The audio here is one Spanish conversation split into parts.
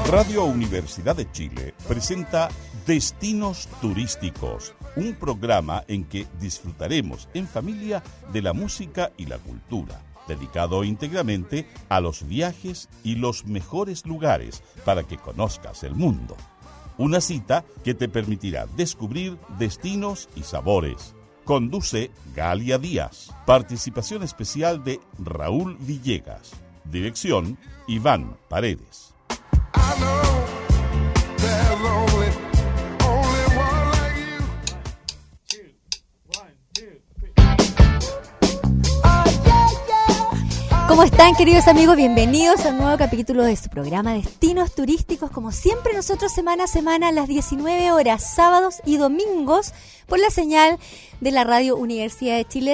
Radio Universidad de Chile presenta Destinos Turísticos, un programa en que disfrutaremos en familia de la música y la cultura, dedicado íntegramente a los viajes y los mejores lugares para que conozcas el mundo. Una cita que te permitirá descubrir destinos y sabores. Conduce Galia Díaz. Participación especial de Raúl Villegas. Dirección Iván Paredes. ¿Cómo están, queridos amigos? Bienvenidos a un nuevo capítulo de su programa Destinos Turísticos. Como siempre, nosotros semana a semana a las 19 horas, sábados y domingos, por la señal de la Radio Universidad de Chile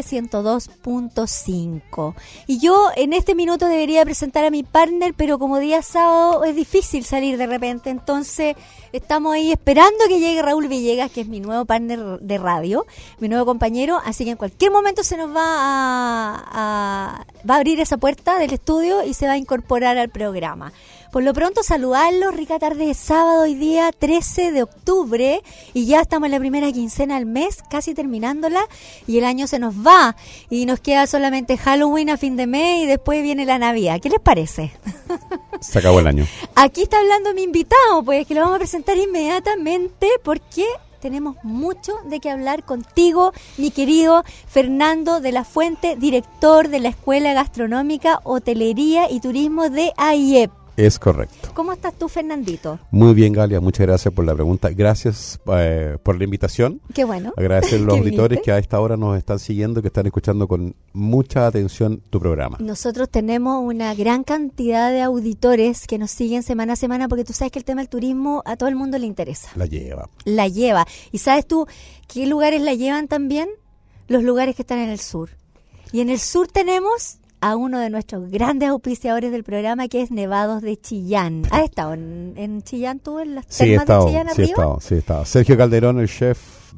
102.5. Y yo en este minuto debería presentar a mi partner, pero como día sábado es difícil salir de repente, entonces estamos ahí esperando que llegue Raúl Villegas, que es mi nuevo partner de radio, mi nuevo compañero, así que en cualquier momento se nos va a abrir esa puerta del estudio y se va a incorporar al programa. Por lo pronto, saludarlos, rica tarde de sábado, hoy día 13 de octubre, y ya estamos en la primera quincena del mes, casi terminándola, y el año se nos va, y nos queda solamente Halloween a fin de mes, y después viene la Navidad. ¿Qué les parece? Se acabó el año. Aquí está hablando mi invitado, pues, que lo vamos a presentar inmediatamente, porque tenemos mucho de qué hablar contigo, mi querido Fernando de la Fuente, director de la Escuela Gastronómica, Hotelería y Turismo de AIEP. Es correcto. ¿Cómo estás tú, Fernandito? Muy bien, Galia, muchas gracias por la pregunta. Gracias por la invitación. Qué bueno. Agradecer a los auditores que a esta hora nos están siguiendo, que están escuchando con mucha atención tu programa. Nosotros tenemos una gran cantidad de auditores que nos siguen semana a semana, porque tú sabes que el tema del turismo a todo el mundo le interesa. La lleva. La lleva. ¿Y sabes tú qué lugares la llevan también? Los lugares que están en el sur. Y en el sur tenemos a uno de nuestros grandes auspiciadores del programa, que es Nevados de Chillán. ¿Has estado en Chillán tú, en las termas de Chillán arriba? Sí, he estado. Sergio Calderón, el chef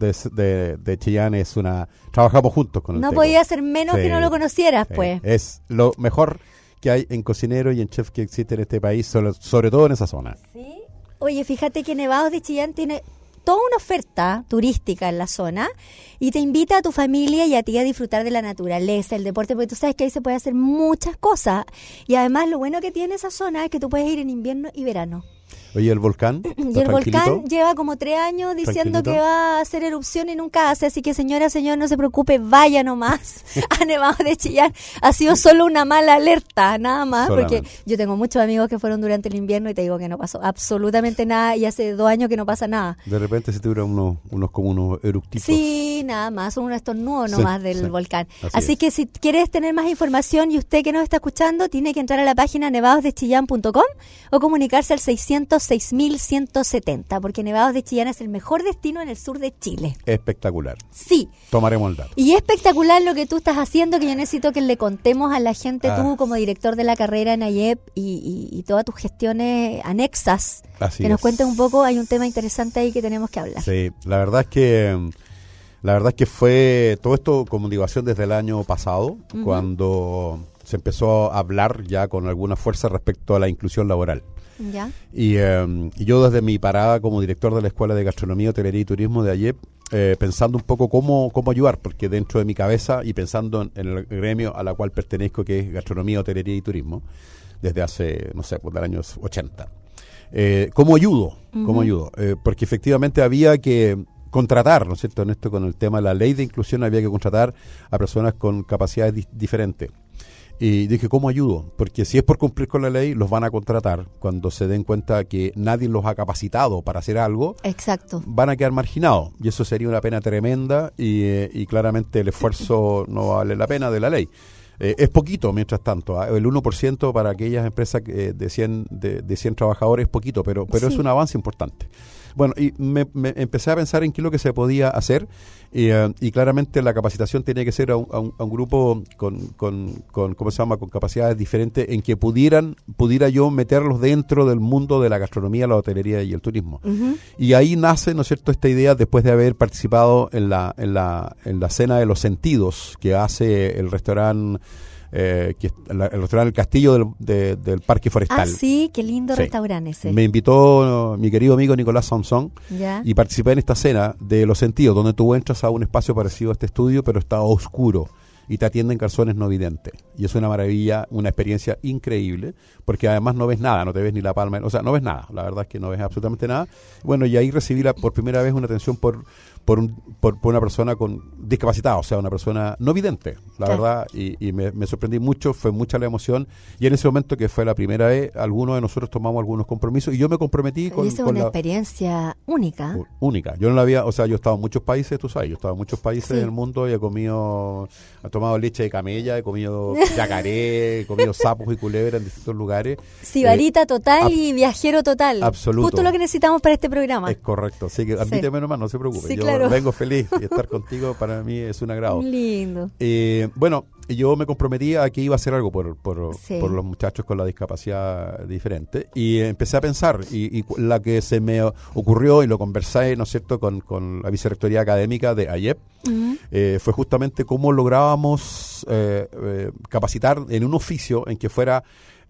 de Chillán, trabajamos juntos con el No Teco. podía ser menos que no lo conocieras, pues. Es lo mejor que hay en cocinero y en chef que existe en este país, sobre todo en esa zona. Sí. Oye, fíjate que Nevados de Chillán tiene toda una oferta turística en la zona y te invita a tu familia y a ti a disfrutar de la naturaleza, el deporte, porque tú sabes que ahí se puede hacer muchas cosas, y además lo bueno que tiene esa zona es que tú puedes ir en invierno y verano. Oye, ¿el volcán? Y el volcán lleva como 3 años diciendo que va a hacer erupción y nunca hace, así que señor, no se preocupe, vaya nomás a Nevados de Chillán. Ha sido solo una mala alerta, nada más, solamente. Porque yo tengo muchos amigos que fueron durante el invierno y te digo que no pasó absolutamente nada, y hace 2 años que no pasa nada. De repente se tuvieron unos eructitos. Sí, nada más, son unos estornudos nomás del volcán. Así que si quieres tener más información, y usted que nos está escuchando, tiene que entrar a la página nevadosdechillán.com o comunicarse al 606.170, porque Nevados de Chillán es el mejor destino en el sur de Chile. Espectacular. Sí. Tomaremos el dato. Y espectacular lo que tú estás haciendo, que yo necesito que le contemos a la gente, tú como director de la carrera en AIEP y todas tus gestiones anexas. Así que nos cuentes un poco, hay un tema interesante ahí que tenemos que hablar. Sí, la verdad es que fue todo esto con motivación desde el año pasado, cuando se empezó a hablar ya con alguna fuerza respecto a la inclusión laboral. ¿Ya? Y yo desde mi parada como director de la Escuela de Gastronomía, Hotelería y Turismo de AIEP, pensando un poco cómo ayudar, porque dentro de mi cabeza y pensando en el gremio a la cual pertenezco, que es Gastronomía, Hotelería y Turismo, desde hace, no sé, pues del años 80. ¿Cómo ayudo? Porque efectivamente había que contratar, ¿no es cierto? En esto, con el tema de la ley de inclusión, había que contratar a personas con capacidades diferentes. Y dije, ¿cómo ayudo? Porque si es por cumplir con la ley, los van a contratar cuando se den cuenta que nadie los ha capacitado para hacer algo. Exacto. Van a quedar marginados, y eso sería una pena tremenda, y claramente el esfuerzo no vale la pena de la ley. Es poquito, mientras tanto, el 1% para aquellas empresas de 100 trabajadores es poquito, pero sí, es un avance importante. Bueno, y me empecé a pensar en qué es lo que se podía hacer, y claramente la capacitación tenía que ser a un grupo con ¿cómo se llama?, con capacidades diferentes, en que pudiera yo meterlos dentro del mundo de la gastronomía, la hotelería y el turismo. Y ahí nace, ¿no es cierto?, esta idea, después de haber participado en la cena de los sentidos que hace el restaurante que es el restaurante El Castillo del Parque Forestal. Ah, sí, qué lindo Sí. restaurante ese. Me invitó mi querido amigo Nicolás Sansón Ya. y participé en esta cena de Los Sentidos, donde tú entras a un espacio parecido a este estudio, pero está oscuro y te atienden calzones no videntes. Y es una maravilla, una experiencia increíble, porque además no ves nada, no te ves ni la palma, o sea, no ves nada, la verdad es que no ves absolutamente nada. Bueno, y ahí recibí por primera vez una atención por una persona con discapacitada, o sea, una persona no vidente, la Claro. verdad, y me sorprendí mucho, fue mucha la emoción, y en ese momento, que fue la primera vez, algunos de nosotros tomamos algunos compromisos, y yo me comprometí con, Y esa es con una la... experiencia única. Única. Yo no la había, o sea, yo he estado en muchos países, tú sabes, yo he estado en muchos países Sí. del mundo y he tomado leche de camella, he comido yacaré, he comido sapos y culebras en distintos lugares. Sibarita total ab- y viajero total. absoluto. Justo lo que necesitamos para este programa. Es correcto, así que admíteme nomás, no se preocupe. Sí, Yo claro. vengo feliz y estar contigo para mí es un agrado. Lindo. Bueno, yo me comprometí a que iba a hacer algo por Sí. los muchachos con la discapacidad diferente y empecé a pensar y la que se me ocurrió y lo conversé, ¿no es cierto?, con la vicerrectoría académica de AYEP, fue justamente cómo lográbamos capacitar en un oficio en que fuera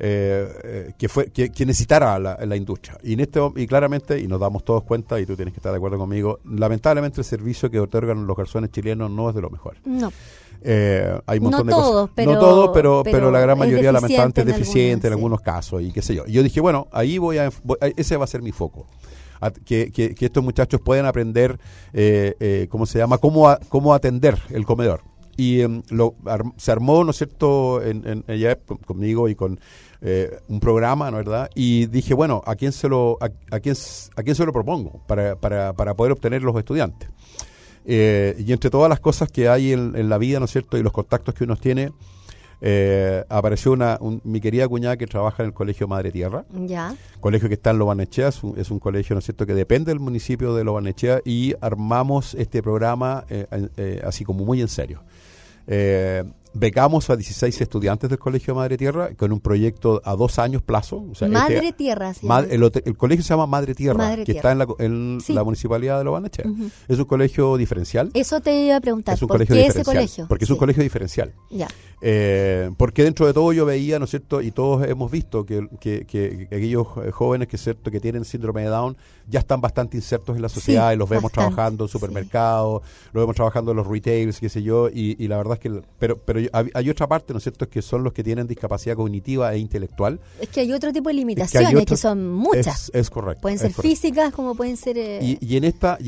que necesitara la industria y claramente, y nos damos todos cuenta, y tú tienes que estar de acuerdo conmigo, lamentablemente el servicio que otorgan los garzones chilenos no es de lo mejor. No. Hay un montón No de todos, cosas. pero- No todos, pero pero la gran es mayoría lamentablemente es deficiente en deficiente en algunos, algunos casos y qué sé yo. Y yo dije, bueno, ahí ese va a ser mi foco. Que estos muchachos puedan aprender, ¿cómo se llama? Cómo atender el comedor. Y se armó, ¿no es cierto?, en ella conmigo y con un programa, ¿no es verdad? Y dije, bueno, ¿a quién se lo propongo para poder obtener los estudiantes? Y entre todas las cosas que hay en la vida, ¿no es cierto?, y los contactos que uno tiene, apareció mi querida cuñada que trabaja en el Colegio Madre Tierra, Ya. colegio que está en Lo Barnechea, es un colegio, ¿no es cierto?, que depende del municipio de Lo Barnechea, y armamos este programa así como muy en serio. Becamos a 16 estudiantes del Colegio Madre Tierra con un proyecto a 2 años plazo. O sea, Madre Tierra. ¿Sí? el colegio se llama Madre Tierra, Madre que Tierra. está en Sí. la municipalidad de Lo Barnechea. Ujú. Es un colegio diferencial. Eso te iba a preguntar. Es un ¿Por colegio qué ese diferencial. colegio? Porque es un Sí. colegio diferencial. Ya. Porque dentro de todo yo veía, ¿no es cierto?, y todos hemos visto que aquellos jóvenes que tienen síndrome de Down ya están bastante insertos en la sociedad, Sí, y los vemos bastante, trabajando en supermercados, los vemos trabajando en los retails, qué sé yo, y la verdad es que pero hay otra parte, ¿no es cierto?, que son los que tienen discapacidad cognitiva e intelectual. Es que hay otro tipo de Es que limitaciones hay que otras- son muchas. Es correcto. Pueden es ser correcto. físicas como pueden ser... Y en esta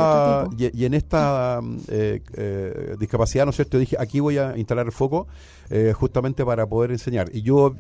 discapacidad, ¿no es cierto?, dije, aquí voy a instalar el foco justamente para poder enseñar. Y yo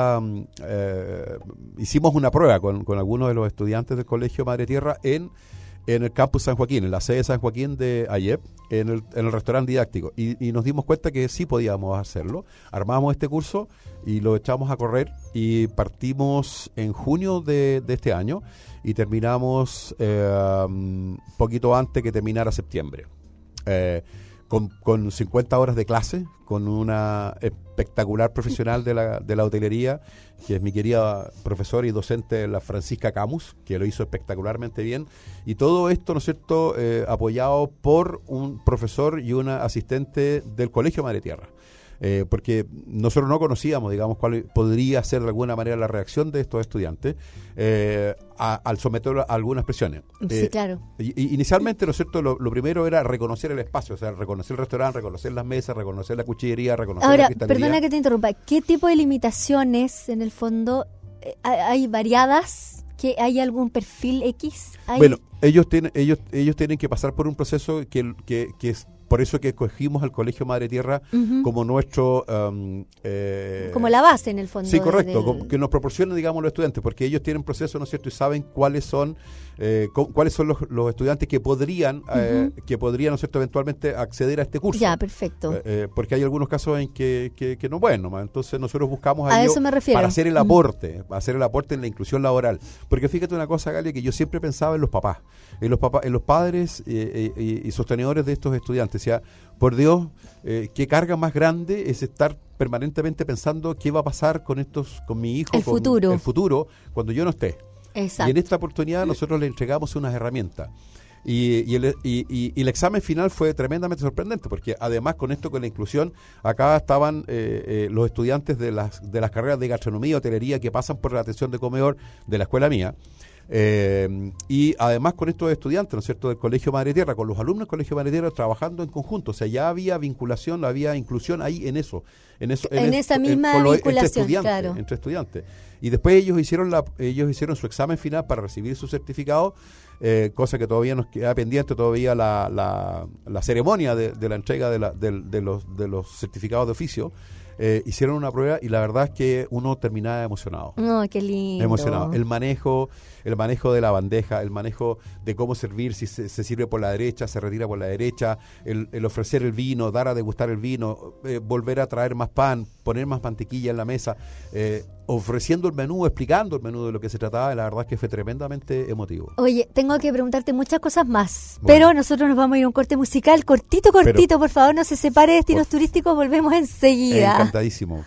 hicimos una prueba con algunos de los estudiantes del Colegio Madre Tierra en el campus San Joaquín, en la sede de San Joaquín de AYEP, en el restaurante didáctico. Y nos dimos cuenta que sí podíamos hacerlo. Armamos este curso y lo echamos a correr y partimos en junio de este año y terminamos poquito antes que terminara septiembre. Con 50 horas de clase, con una espectacular profesional de la hotelería, que es mi querida profesora y docente, la Francisca Camus, que lo hizo espectacularmente bien. Y todo esto, ¿no es cierto?, apoyado por un profesor y una asistente del Colegio Madre Tierra. Porque nosotros no conocíamos, digamos, cuál podría ser de alguna manera la reacción de estos estudiantes al someter a algunas presiones. Sí, claro. Inicialmente, ¿no es cierto?, lo primero era reconocer el espacio, o sea, reconocer el restaurante, reconocer las mesas, reconocer la cuchillería, reconocer la Ahora, cristalería. perdona que te interrumpa. ¿Qué tipo de limitaciones, en el fondo, hay variadas? ¿Hay algún perfil X? Bueno, ellos tienen que pasar por un proceso que es por eso que escogimos al Colegio Madre Tierra como nuestro... como la base, en el fondo. Sí, correcto, que nos proporcionen, digamos, los estudiantes, porque ellos tienen procesos, ¿no es cierto?, y saben cuáles son los estudiantes que podrían, ¿no es cierto?, eventualmente acceder a este curso. Ya, perfecto. Porque hay algunos casos en que no, bueno, entonces nosotros buscamos a eso me refiero. para hacer el aporte, en la inclusión laboral. Porque fíjate una cosa, Galia, que yo siempre pensaba en los papás, en los padres y sostenedores de estos estudiantes. O sea, por Dios, qué carga más grande es estar permanentemente pensando qué va a pasar con mi hijo, el futuro, cuando yo no esté. Exacto. Y en esta oportunidad nosotros le entregamos unas herramientas Y el examen final fue tremendamente sorprendente, porque además con la inclusión, acá estaban los estudiantes de las carreras de gastronomía, hotelería, que pasan por la atención de comedor de la escuela mía. Y además con estos estudiantes, ¿no es cierto?, del Colegio Madre Tierra, con los alumnos del Colegio Madre Tierra trabajando en conjunto, o sea, ya había vinculación, había inclusión ahí en esa misma vinculación entre estudiantes. Y después ellos hicieron su examen final para recibir su certificado, cosa que todavía nos queda pendiente todavía la ceremonia de la entrega de los certificados de oficio. Hicieron una prueba y la verdad es que uno terminaba emocionado. ¡Oh, qué lindo! Emocionado. El manejo de la bandeja, el manejo de cómo servir, si se sirve por la derecha, se retira por la derecha, el ofrecer el vino, dar a degustar el vino, volver a traer más pan, poner más mantequilla en la mesa, ofreciendo el menú, explicando el menú de lo que se trataba. La verdad es que fue tremendamente emotivo. Oye, tengo que preguntarte muchas cosas más, bueno, pero nosotros nos vamos a ir a un corte musical cortito, por favor, no se separe de Destinos Turísticos, volvemos enseguida. Encantadísimo.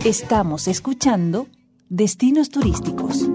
Estamos escuchando Destinos Turísticos.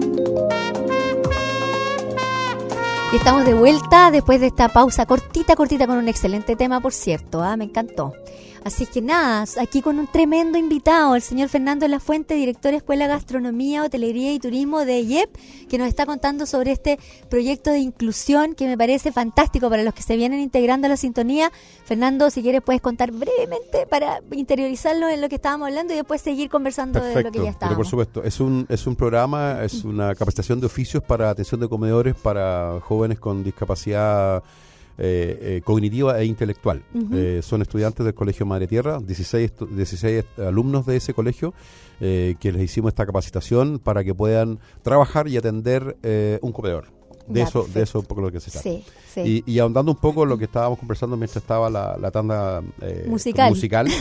Y estamos de vuelta después de esta pausa cortita con un excelente tema, por cierto. Me encantó. Así que nada, aquí con un tremendo invitado, el señor Fernando Lafuente, director de Escuela de Gastronomía, Hotelería y Turismo de AYEP, que nos está contando sobre este proyecto de inclusión que me parece fantástico para los que se vienen integrando a la sintonía. Fernando, si quieres puedes contar brevemente para interiorizarlo en lo que estábamos hablando y después seguir conversando. Perfecto, de lo que ya estábamos. Pero por supuesto, es un programa, es una capacitación de oficios para atención de comedores para jóvenes con discapacidad cognitiva e intelectual. Son estudiantes del Colegio Madre Tierra, 16 alumnos de ese colegio, que les hicimos esta capacitación para que puedan trabajar y atender un comedor. De eso un poco lo que se trata. Sí, sí. Y ahondando un poco lo que estábamos conversando mientras estaba la tanda musical.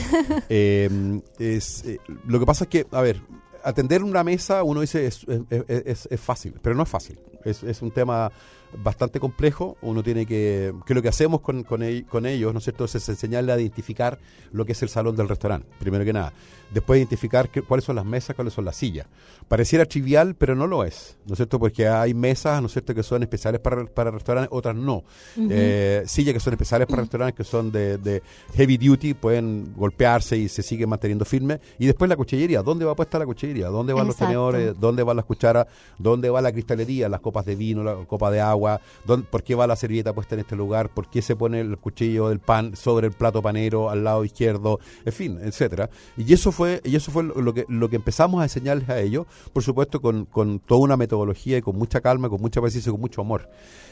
Lo que pasa es que, a ver, atender una mesa, uno dice es fácil, pero no es fácil. Es un tema bastante complejo. Uno tiene que lo que hacemos con ellos, ¿no es cierto?, es enseñarles a identificar lo que es el salón del restaurante, primero que nada. Después identificar cuáles son las mesas, cuáles son las sillas. Pareciera trivial, pero no lo es, ¿no es cierto?, porque hay mesas, ¿no es cierto?, que son especiales para restaurantes, otras no. Sillas que son especiales para restaurantes, que son de heavy duty, pueden golpearse y se siguen manteniendo firmes. Y después la cuchillería, ¿dónde va puesta la cuchillería? ¿Dónde van los tenedores? ¿Dónde van las cucharas? ¿Dónde va la cristalería? Las copas de vino, la copa de agua. ¿Por qué va la servilleta puesta en este lugar? ¿Por qué se pone el cuchillo del pan sobre el plato panero al lado izquierdo? En fin, etcétera. Y eso fue lo que empezamos a enseñarles a ellos, por supuesto con toda una metodología y con mucha calma, con mucha paciencia y con mucho amor.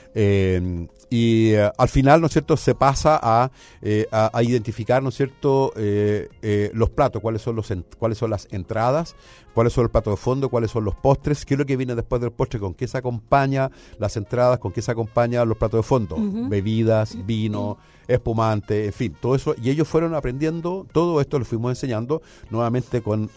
Al final, ¿no es cierto?, se pasa a identificar, ¿no es cierto?, los platos, cuáles son las entradas, cuáles son los platos de fondo, cuáles son los postres, qué es lo que viene después del postre, con qué se acompaña las entradas, con qué se acompaña los platos de fondo, bebidas, vino, espumante, en fin, todo eso. Y ellos fueron aprendiendo, todo esto lo fuimos enseñando nuevamente con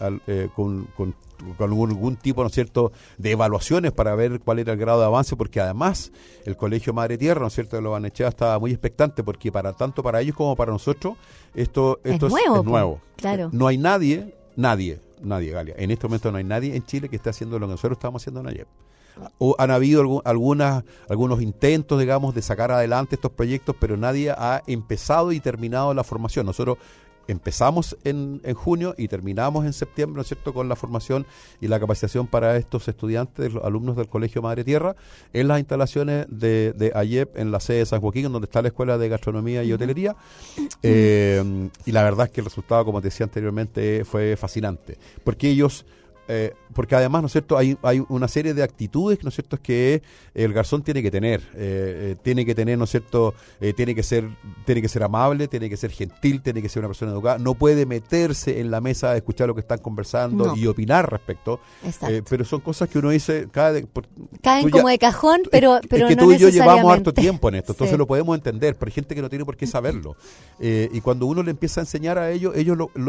algún tipo, ¿no es cierto?, de evaluaciones para ver cuál era el grado de avance, porque además el Colegio Madre Tierra, ¿no es cierto?, de Lo Barnechea estaba muy expectante, porque tanto para ellos como para nosotros esto es nuevo. Claro. No hay nadie, Galia, en este momento no hay nadie en Chile que esté haciendo lo que nosotros estamos haciendo en AYEP. Han habido algunos intentos, digamos, de sacar adelante estos proyectos, pero nadie ha empezado y terminado la formación. Nosotros empezamos en junio y terminamos en septiembre, ¿no es cierto?, con la formación y la capacitación para estos estudiantes, los alumnos del Colegio Madre Tierra, en las instalaciones de AYEP, en la sede de San Joaquín, donde está la Escuela de Gastronomía y Hotelería. Y la verdad es que el resultado, como te decía anteriormente, fue fascinante, porque ellos... porque además, ¿no es cierto?, hay una serie de actitudes, ¿no es cierto?, que el garzón tiene que tener, ¿no es cierto?, tiene que ser amable, tiene que ser gentil, tiene que ser una persona educada, no puede meterse en la mesa a escuchar lo que están conversando y opinar respecto, pero son cosas que uno dice, caen como de cajón, pero es que no tú y yo necesariamente. llevamos harto tiempo en esto, entonces lo podemos entender, pero hay gente que no tiene por qué saberlo, y cuando uno le empieza a enseñar a ellos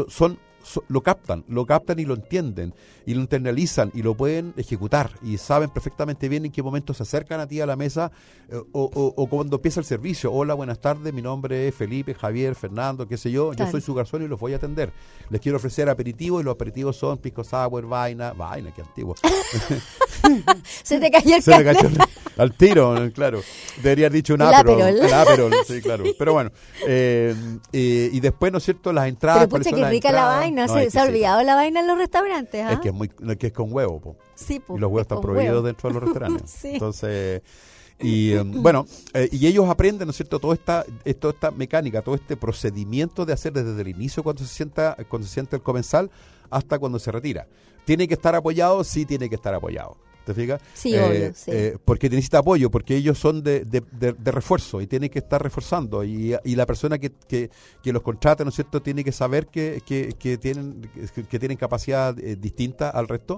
lo captan y lo entienden y lo internalizan y lo pueden ejecutar y saben perfectamente bien en qué momento se acercan a ti a la mesa o cuando empieza el servicio. Hola, buenas tardes, mi nombre es Felipe, Javier, Fernando, qué sé yo, yo soy su garzón y los voy a atender. Les quiero ofrecer aperitivos y los aperitivos son pisco sour, vaina, qué antiguo. Se te cayó el carnet. Al tiro, claro. Debería haber dicho un aperol, sí, claro. Pero bueno, y después, ¿no es cierto?, las entradas. Pero pucha, qué rica la vaina. Se ha olvidado la vaina en los restaurantes. Es que es con huevo, po. Sí, po, y los huevos están prohibidos dentro de los restaurantes. Sí. Entonces, y ellos aprenden, ¿no es cierto?, toda esta mecánica, todo este procedimiento de hacer desde el inicio cuando se sienta el comensal hasta cuando se retira. ¿Tiene que estar apoyado? Sí, tiene que estar apoyado. ¿Te fijas? Sí, obvio, sí. Porque necesita apoyo, porque ellos son de refuerzo y tienen que estar reforzando y la persona que los contrata, ¿no es cierto?, tiene que saber que tienen capacidad distinta al resto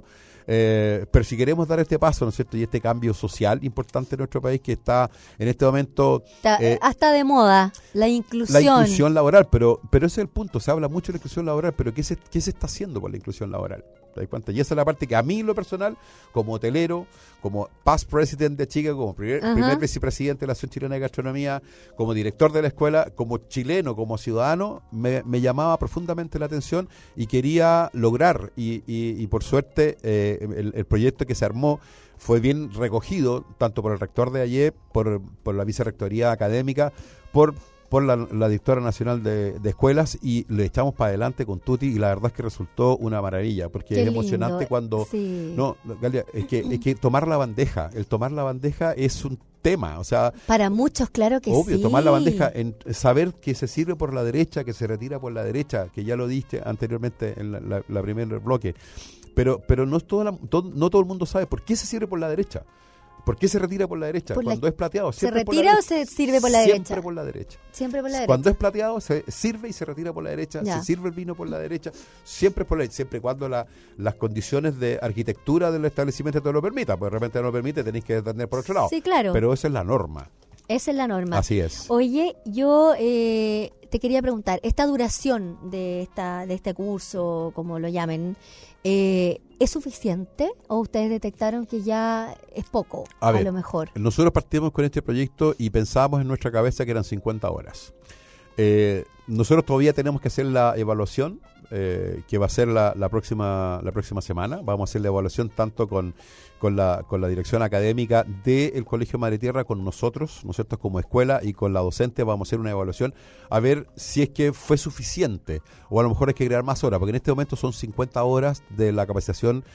Pero si queremos dar este paso, ¿no es cierto? Y este cambio social importante en nuestro país que está en este momento... hasta de moda, la inclusión. La inclusión laboral, pero ese es el punto. Se habla mucho de la inclusión laboral, pero ¿qué se está haciendo por la inclusión laboral? ¿Te das cuenta? Y esa es la parte que a mí, en lo personal, como hotelero, como past president de Chica, como primer vicepresidente de la Asociación Chilena de Gastronomía, como director de la escuela, como chileno, como ciudadano, me llamaba profundamente la atención y quería lograr, y por suerte el proyecto que se armó fue bien recogido, tanto por el rector de AYEP, por la vicerrectoría académica, por la directora nacional de escuelas, y le echamos para adelante con Tuti, y la verdad es que resultó una maravilla, porque es emocionante cuando... Sí. No, Galia, es que tomar la bandeja es un tema, o sea... Para muchos, claro que obvio, sí. tomar la bandeja, saber que se sirve por la derecha, que se retira por la derecha, que ya lo diste anteriormente en la primer bloque, pero no todo el mundo sabe por qué se sirve por la derecha. ¿Por qué se retira por la derecha? Cuando es plateado, ¿se retira o se sirve por la derecha? Siempre por la derecha. Siempre por la derecha. Cuando es plateado, se sirve y se retira por la derecha. Ya. Se sirve el vino por la derecha. Siempre por la derecha. Siempre y cuando las condiciones de arquitectura del establecimiento te lo permitan. Pues de repente no lo permite, tenéis que atender por otro lado. Sí, claro. Pero esa es la norma. Esa es la norma. Así es. Oye, yo te quería preguntar, esta duración de este curso, como lo llamen, ¿es suficiente o ustedes detectaron que ya es poco, a lo mejor? Nosotros partimos con este proyecto y pensábamos en nuestra cabeza que eran 50 horas. Nosotros todavía tenemos que hacer la evaluación, que va a ser la próxima semana. Vamos a hacer la evaluación tanto con la dirección académica del Colegio Madre Tierra, con nosotros, ¿no es cierto?, como escuela, y con la docente vamos a hacer una evaluación a ver si es que fue suficiente o a lo mejor hay que crear más horas, porque en este momento son 50 horas de la capacitación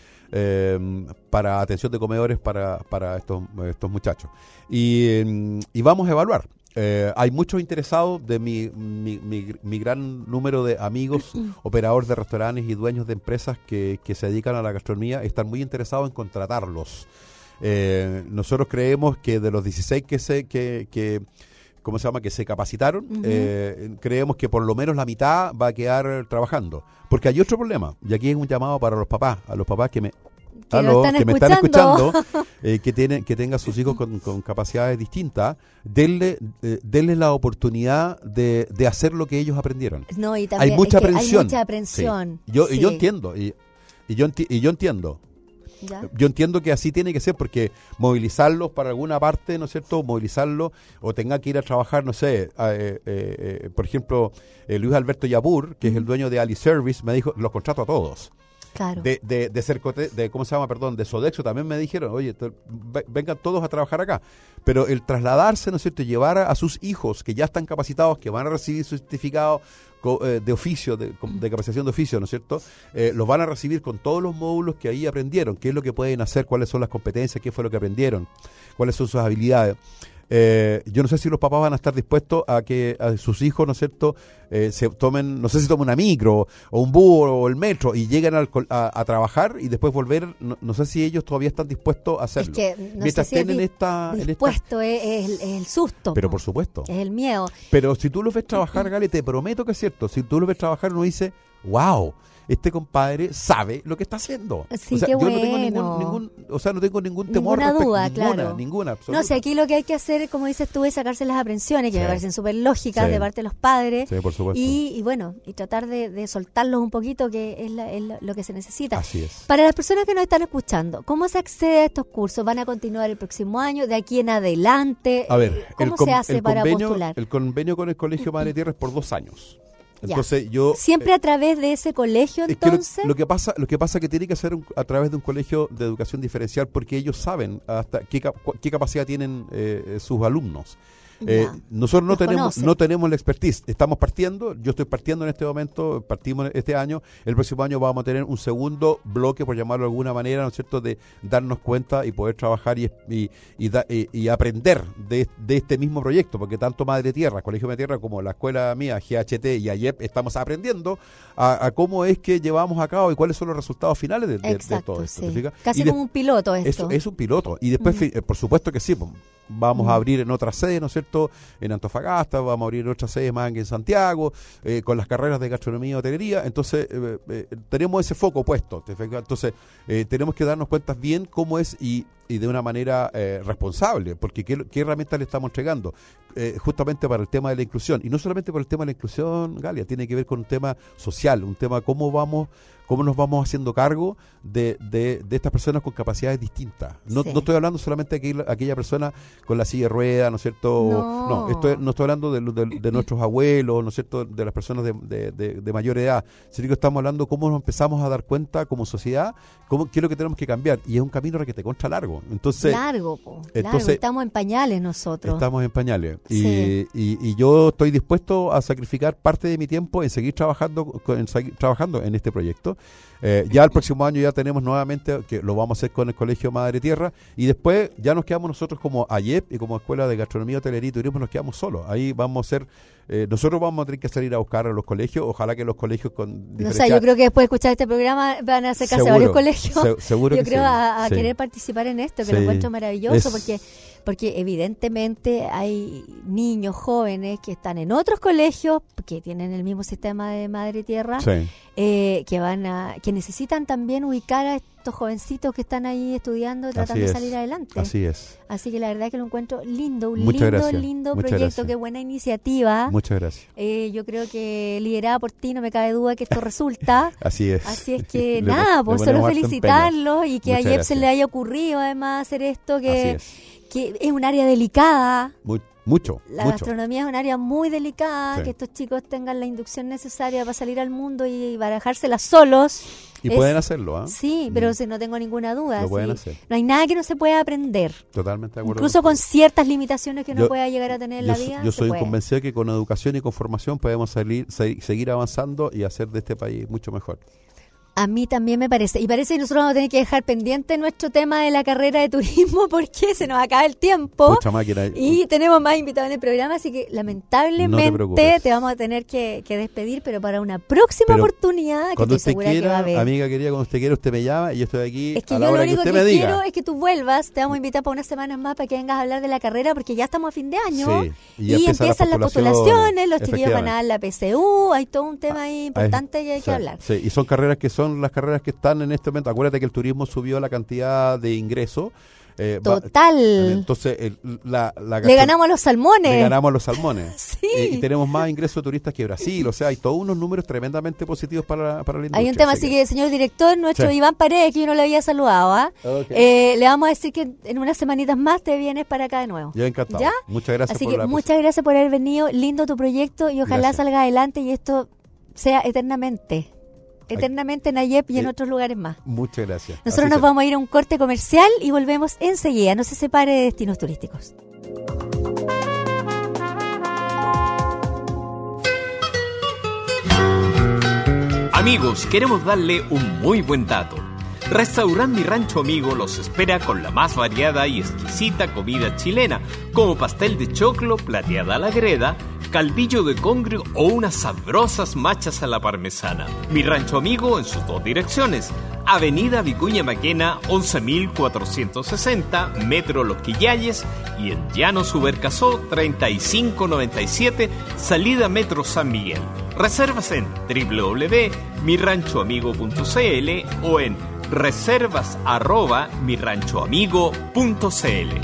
para atención de comedores para estos muchachos. Y vamos a evaluar. Hay muchos interesados de mi gran número de amigos, operadores de restaurantes y dueños de empresas que se dedican a la gastronomía, están muy interesados en contratarlos. Nosotros creemos que de los 16 que se capacitaron, creemos que por lo menos la mitad va a quedar trabajando. Porque hay otro problema, y aquí es un llamado para los papás, a los papás que me están escuchando, que tengan sus hijos con capacidades distintas, denle la oportunidad de hacer lo que ellos aprendieron. No, y también hay mucha aprensión. Hay mucha aprensión. Sí. Y yo entiendo, y yo entiendo. ¿Ya? Yo entiendo que así tiene que ser, porque movilizarlos para alguna parte, ¿no es cierto? Movilizarlos o tenga que ir a trabajar, no sé, por ejemplo, Luis Alberto Yabur, que es el dueño de Ali Service, me dijo, los contrato a todos. Claro. De Sodexo también me dijeron, oye, vengan todos a trabajar acá. Pero el trasladarse, ¿no es cierto?, llevar a sus hijos que ya están capacitados, que van a recibir su certificado de oficio, de capacitación de oficio, ¿no es cierto?, los van a recibir con todos los módulos que ahí aprendieron, qué es lo que pueden hacer, cuáles son las competencias, qué fue lo que aprendieron, cuáles son sus habilidades. Yo no sé si los papás van a estar dispuestos a que a sus hijos, ¿no es cierto?, se tomen, no sé si tomen una micro o un bus o el metro y lleguen a trabajar y después volver. No sé si ellos todavía están dispuestos a hacerlo. Es que no mientras sé si estén es el susto. Pero por supuesto. Es el miedo. Pero si tú los ves trabajar, Gale, te prometo que es cierto. Si tú los ves trabajar, uno dice, wow, este compadre sabe lo que está haciendo. Sí, o sea, qué yo bueno. no tengo ningún temor. Ninguna duda, claro. Ninguna, absoluta. No sé, aquí lo que hay que hacer, como dices tú, es sacarse las aprensiones, que Sí. me parecen súper lógicas Sí. de parte de los padres. Sí, por supuesto. Y bueno, y tratar de soltarlos un poquito, que es lo que se necesita. Así es. Para las personas que nos están escuchando, ¿cómo se accede a estos cursos? ¿Van a continuar el próximo año? ¿De aquí en adelante? A ver, ¿Cómo se hace para postular? El convenio con el Colegio Madre Tierra es por 2 años. Ya. Entonces yo ¿Siempre a través de ese colegio, es que entonces? lo que pasa que tiene que ser a través de un colegio de educación diferencial, porque ellos saben hasta qué capacidad tienen sus alumnos. Nosotros no tenemos la expertise. Estamos partiendo, yo estoy partiendo en este momento, partimos este año, el próximo año vamos a tener un segundo bloque, por llamarlo de alguna manera, ¿no es cierto?, de darnos cuenta y poder trabajar y aprender de este mismo proyecto, porque tanto Madre Tierra, Colegio Madre Tierra, como la escuela mía, GHT y AYEP, estamos aprendiendo a cómo es que llevamos a cabo y cuáles son los resultados finales de todo esto. Sí. Casi como un piloto esto. Es un piloto. Y después, por supuesto que sí, vamos a abrir en otras sedes, ¿no es cierto? En Antofagasta, vamos a abrir en otras sedes más en Santiago, con las carreras de gastronomía y hotelería. Entonces, tenemos ese foco puesto. Entonces, tenemos que darnos cuenta bien cómo es y de una manera responsable, porque ¿qué herramientas le estamos entregando? Justamente para el tema de la inclusión, y no solamente por el tema de la inclusión, Galia, tiene que ver con un tema social, un tema cómo nos vamos haciendo cargo de estas personas con capacidades distintas. No estoy hablando solamente de aquella persona con la silla de ruedas, ¿no es cierto? No estoy hablando de nuestros abuelos, ¿no es cierto? De las personas de mayor edad, sino que estamos hablando cómo nos empezamos a dar cuenta como sociedad, qué es lo que tenemos que cambiar, y es un camino que te contra largo. Entonces, largo, estamos en pañales nosotros. Estamos en pañales. Sí. Y yo estoy dispuesto a sacrificar parte de mi tiempo en seguir trabajando en este proyecto. Ya el próximo año ya tenemos nuevamente, que lo vamos a hacer con el Colegio Madre Tierra, y después ya nos quedamos nosotros como AYEP y como Escuela de Gastronomía, Hotelería y Turismo, nos quedamos solos. Ahí vamos a ser, nosotros vamos a tener que salir a buscar a los colegios, ojalá que los colegios con diferencia... O sea, yo creo que después de escuchar este programa van a acercarse a varios colegios. Seguro yo que creo sí. a querer participar en esto, que lo encuentro maravilloso, porque evidentemente hay niños jóvenes que están en otros colegios que tienen el mismo sistema de Madre Tierra, que necesitan también ubicar a estos jovencitos que están ahí estudiando, tratando de salir adelante. Así es. Así que la verdad que lo encuentro lindo, un lindo Muchas proyecto, gracias. qué buena iniciativa. Muchas gracias. Yo creo que liderada por ti, no me cabe duda que esto resulta. Así es. Así es que nada, pues solo felicitarlos y que a Yep se le haya ocurrido además hacer esto, que es un área delicada. La gastronomía es un área muy delicada, que estos chicos tengan la inducción necesaria para salir al mundo y barajársela solos. Y pueden hacerlo, ¿ah? Sí, pero no tengo ninguna duda. Lo pueden hacer. No hay nada que no se pueda aprender. Totalmente de acuerdo. Incluso con ciertas limitaciones que uno pueda llegar a tener en la vida. Yo soy convencido que con educación y con formación podemos seguir avanzando y hacer de este país mucho mejor. A mí también me parece. Y parece que nosotros vamos a tener que dejar pendiente nuestro tema de la carrera de turismo porque se nos acaba el tiempo. Mucha máquina. Y tenemos más invitados en el programa, así que lamentablemente te vamos a tener que despedir, pero para una próxima oportunidad, que estoy segura que va a haber. Amiga querida, cuando usted quiera, usted me llama y yo estoy aquí. Es que a la yo hora lo único que que usted me quiero diga. es que tú vuelvas. Te vamos a invitar para unas semanas más para que vengas a hablar de la carrera porque ya estamos a fin de año. Sí, y empiezan las postulaciones, los chiquillos van a dar la PSU, hay todo un tema ahí importante que hay que hablar. Sí, y son carreras que son las carreras que están en este momento. Acuérdate que el turismo subió la cantidad de ingresos. Total. Entonces, le ganamos a los salmones. Le ganamos a los salmones. Sí. Y tenemos más ingresos de turistas que Brasil. O sea, hay todos unos números tremendamente positivos para la industria. Hay un tema, así que, señor director, nuestro Iván Paredes, que yo no le había saludado, le vamos a decir que en unas semanitas más te vienes para acá de nuevo. Yo encantado. ¿Ya? Muchas gracias así por que muchas gracias por haber venido. Lindo tu proyecto y ojalá salga adelante y esto sea eternamente en AYEP y en otros lugares más. Muchas gracias. Nosotros nos vamos a ir a un corte comercial y volvemos enseguida. No se separe de Destinos Turísticos. Amigos, queremos darle un muy buen dato. Restaurant Mi Rancho Amigo los espera con la más variada y exquisita comida chilena, como pastel de choclo, plateada a la greda, caldillo de congrio o unas sabrosas machas a la parmesana. Mi Rancho Amigo en sus dos direcciones: Avenida Vicuña Maquena 11.460, Metro Los Quillayes, y en Llano Subercasó 3597, salida Metro San Miguel. Reservas en www.miranchoamigo.cl o en reservas@miranchoamigo.cl.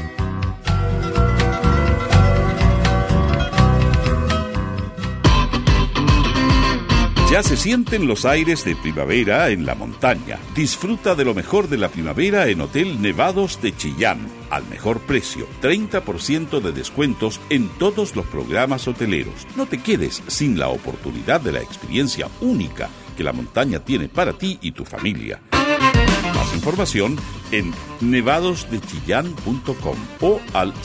Ya se sienten los aires de primavera en la montaña. Disfruta de lo mejor de la primavera en Hotel Nevados de Chillán. Al mejor precio, 30% de descuentos en todos los programas hoteleros. No te quedes sin la oportunidad de la experiencia única que la montaña tiene para ti y tu familia. Más información en nevadosdechillán.com o al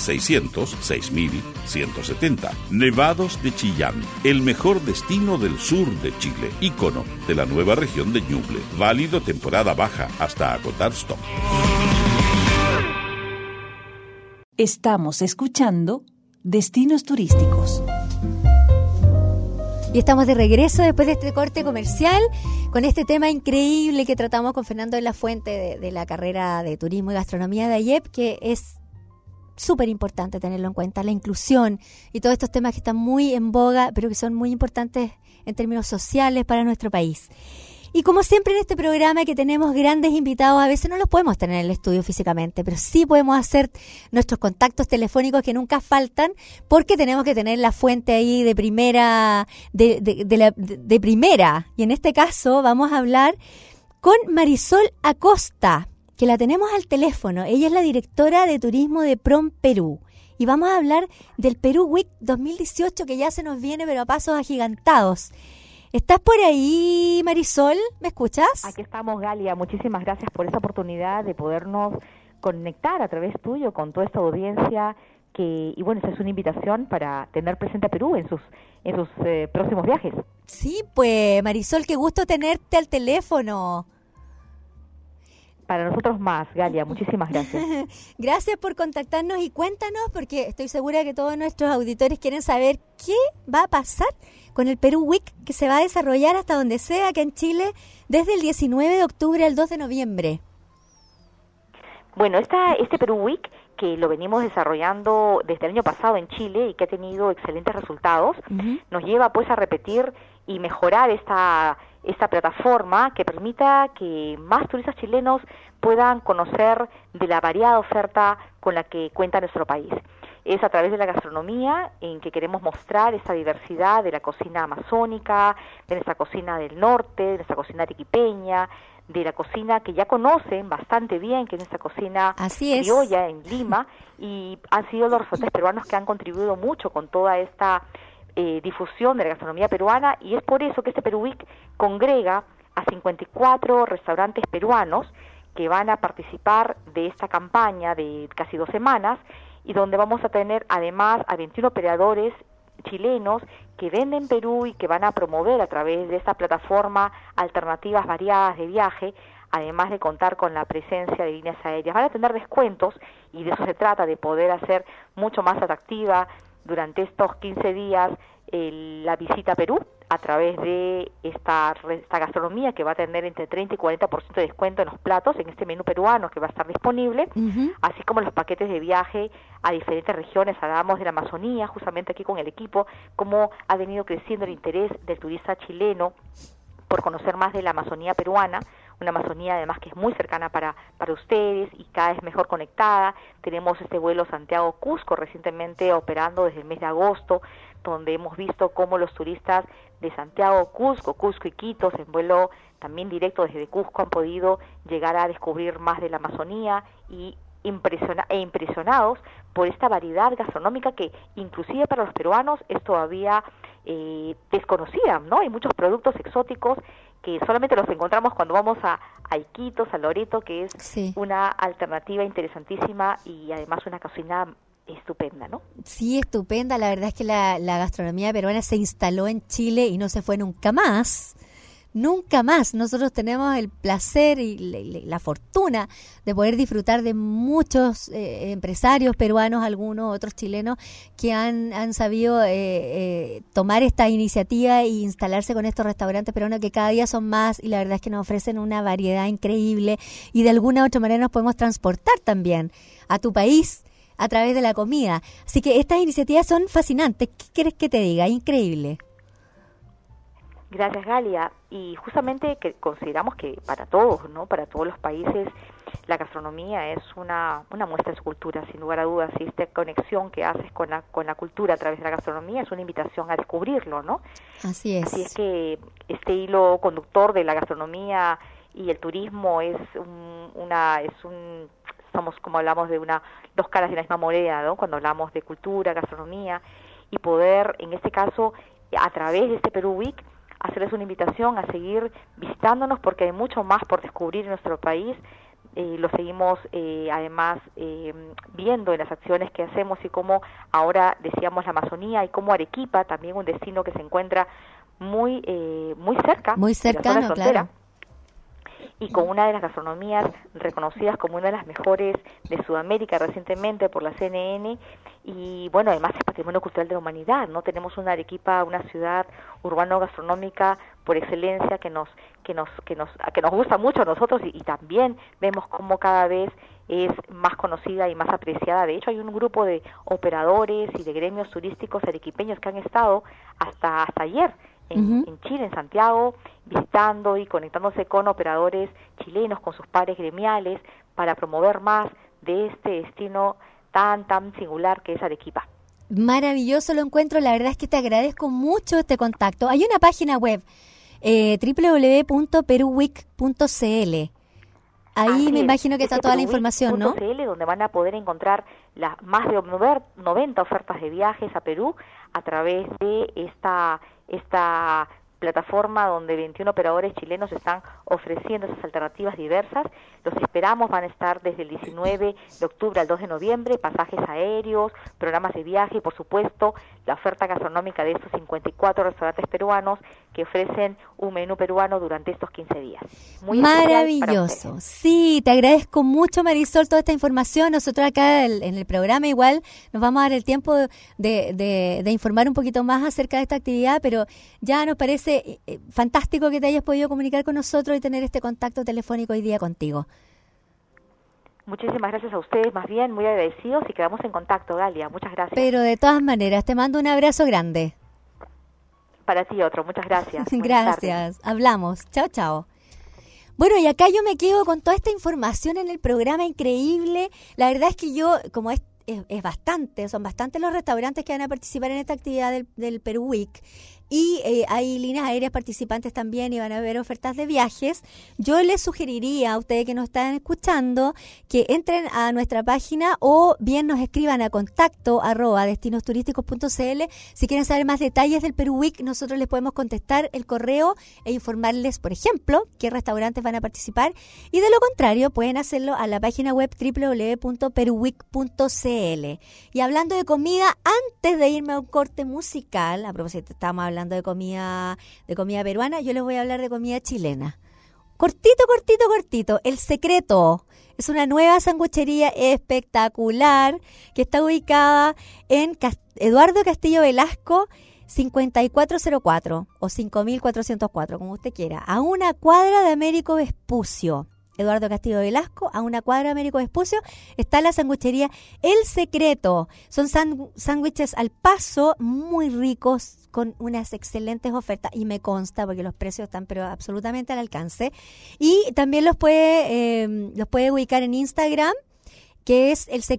600-6170. Nevados de Chillán, el mejor destino del sur de Chile, ícono de la nueva región de Ñuble. Válido temporada baja hasta agotar stock. Estamos escuchando Destinos Turísticos. Y estamos de regreso después de este corte comercial con este tema increíble que tratamos con Fernando de la Fuente de la carrera de Turismo y Gastronomía de AYEP, que es súper importante tenerlo en cuenta, la inclusión y todos estos temas que están muy en boga, pero que son muy importantes en términos sociales para nuestro país. Y como siempre en este programa que tenemos grandes invitados, a veces no los podemos tener en el estudio físicamente, pero sí podemos hacer nuestros contactos telefónicos que nunca faltan, porque tenemos que tener la fuente ahí de primera, de primera. Y en este caso vamos a hablar con Marisol Acosta, que la tenemos al teléfono. Ella es la directora de turismo de PROM Perú. Y vamos a hablar del Perú Week 2018, que ya se nos viene, pero a pasos agigantados. ¿Estás por ahí, Marisol? ¿Me escuchas? Aquí estamos, Galia. Muchísimas gracias por esta oportunidad de podernos conectar a través tuyo con toda esta audiencia. Y bueno, esta es una invitación para tener presente a Perú en sus próximos viajes. Sí, pues, Marisol, qué gusto tenerte al teléfono. Para nosotros más, Galia, muchísimas gracias. Gracias por contactarnos y cuéntanos, porque estoy segura que todos nuestros auditores quieren saber qué va a pasar con el Perú Week, que se va a desarrollar hasta donde sea, acá en Chile, desde el 19 de octubre al 2 de noviembre. Bueno, este Perú Week, que lo venimos desarrollando desde el año pasado en Chile y que ha tenido excelentes resultados, nos lleva pues a repetir y mejorar esta plataforma que permita que más turistas chilenos puedan conocer de la variada oferta con la que cuenta nuestro país. Es a través de la gastronomía en que queremos mostrar esta diversidad de la cocina amazónica, de nuestra cocina del norte, de nuestra cocina arequipeña, de la cocina que ya conocen bastante bien, que es nuestra cocina criolla en Lima, y han sido los restaurantes peruanos que han contribuido mucho con toda esta difusión de la gastronomía peruana, y es por eso que este Perú Week congrega a 54 restaurantes peruanos que van a participar de esta campaña de casi 2 semanas, y donde vamos a tener además a 21 operadores chilenos que venden Perú y que van a promover a través de esta plataforma alternativas variadas de viaje, además de contar con la presencia de líneas aéreas. Van a tener descuentos, y de eso se trata, de poder hacer mucho más atractiva durante estos 15 días la visita a Perú a través de esta gastronomía, que va a tener entre 30 y 40% de descuento en los platos, en este menú peruano que va a estar disponible, así como los paquetes de viaje a diferentes regiones. Hablamos de la Amazonía, justamente aquí con el equipo, cómo ha venido creciendo el interés del turista chileno por conocer más de la Amazonía peruana, una Amazonía además que es muy cercana para ustedes y cada vez mejor conectada. Tenemos este vuelo Santiago-Cusco recientemente operando desde el mes de agosto, donde hemos visto cómo los turistas de Santiago, Cusco y Quito, en vuelo también directo desde Cusco, han podido llegar a descubrir más de la Amazonía y impresionados por esta variedad gastronómica que inclusive para los peruanos es todavía desconocida, ¿no? Hay muchos productos exóticos que solamente los encontramos cuando vamos a Iquitos, a Loreto, que es una alternativa interesantísima y además una cocina estupenda, ¿no? Sí, estupenda. La verdad es que la gastronomía peruana se instaló en Chile y no se fue nunca más. Nunca más. Nosotros tenemos el placer y la fortuna de poder disfrutar de muchos empresarios peruanos, algunos otros chilenos, que han sabido tomar esta iniciativa e instalarse con estos restaurantes peruanos que cada día son más, y la verdad es que nos ofrecen una variedad increíble, y de alguna u otra manera nos podemos transportar también a tu país a través de la comida. Así que estas iniciativas son fascinantes. ¿Qué quieres que te diga? Increíble. Gracias, Galia. Y justamente que consideramos que para todos, ¿no? Para todos los países, la gastronomía es una muestra de su cultura, sin lugar a dudas. Y esta conexión que haces con la cultura a través de la gastronomía es una invitación a descubrirlo, ¿no? Así es. Así es que este hilo conductor de la gastronomía y el turismo somos, como hablamos, de dos caras de la misma moneda, ¿no? Cuando hablamos de cultura, gastronomía, y poder, en este caso, a través de este Perú Week, hacerles una invitación a seguir visitándonos, porque hay mucho más por descubrir en nuestro país. Lo seguimos además viendo en las acciones que hacemos, y como ahora decíamos la Amazonía, y como Arequipa, también un destino que se encuentra muy cerca, muy cercano, de la zona frontera, claro. y con una de las gastronomías reconocidas como una de las mejores de Sudamérica recientemente por la CNN, y bueno, además es patrimonio cultural de la humanidad, ¿no? Tenemos una Arequipa, una ciudad urbano-gastronómica por excelencia que nos gusta mucho a nosotros, y también vemos cómo cada vez es más conocida y más apreciada. De hecho, hay un grupo de operadores y de gremios turísticos arequipeños que han estado hasta ayer en Chile, en Santiago, visitando y conectándose con operadores chilenos, con sus pares gremiales, para promover más de este destino tan singular que es Arequipa. Maravilloso lo encuentro, la verdad es que te agradezco mucho este contacto. Hay una página web, www.peruweek.cl. Ahí me imagino que está toda la información, ¿no? Donde van a poder encontrar las más de 90 ofertas de viajes a Perú a través de esta plataforma donde 21 operadores chilenos están ofreciendo esas alternativas diversas. Los esperamos, van a estar desde el 19 de octubre al 2 de noviembre, pasajes aéreos, programas de viaje y, por supuesto, la oferta gastronómica de estos 54 restaurantes peruanos que ofrecen un menú peruano durante estos 15 días. Muy maravilloso. Sí, te agradezco mucho, Marisol, toda esta información. Nosotros acá en el programa igual nos vamos a dar el tiempo de informar un poquito más acerca de esta actividad, pero ya nos parece fantástico que te hayas podido comunicar con nosotros y tener este contacto telefónico hoy día contigo. Muchísimas gracias a ustedes, más bien muy agradecidos, y quedamos en contacto, Galia. Muchas gracias. Pero de todas maneras, te mando un abrazo grande. Para ti otro, muchas gracias. Gracias, hablamos. Chao, chao. Bueno, y acá yo me quedo con toda esta información en el programa, increíble. La verdad es que yo, como son bastantes los restaurantes que van a participar en esta actividad del Perú Week, y hay líneas aéreas participantes también y van a haber ofertas de viajes. Yo les sugeriría a ustedes que nos están escuchando que entren a nuestra página o bien nos escriban a contacto@destinosturisticos.cl si quieren saber más detalles del Perú Week. Nosotros les podemos contestar el correo e informarles, por ejemplo, qué restaurantes van a participar, y de lo contrario pueden hacerlo a la página web www.peruweek.cl. Y hablando de comida, antes de irme a un corte musical, a propósito, estamos hablando de comida peruana, yo les voy a hablar de comida chilena. Cortito. El Secreto es una nueva sanguchería espectacular que está ubicada en Eduardo Castillo Velasco 5404 o 5404, como usted quiera, a una cuadra de Américo Vespucio. Eduardo Castillo Velasco, a una cuadra de Américo Vespucio, está la sanguchería El Secreto. Son sándwiches al paso, muy ricos, con unas excelentes ofertas, y me consta porque los precios están pero absolutamente al alcance. Y también los puede ubicar en Instagram, que es el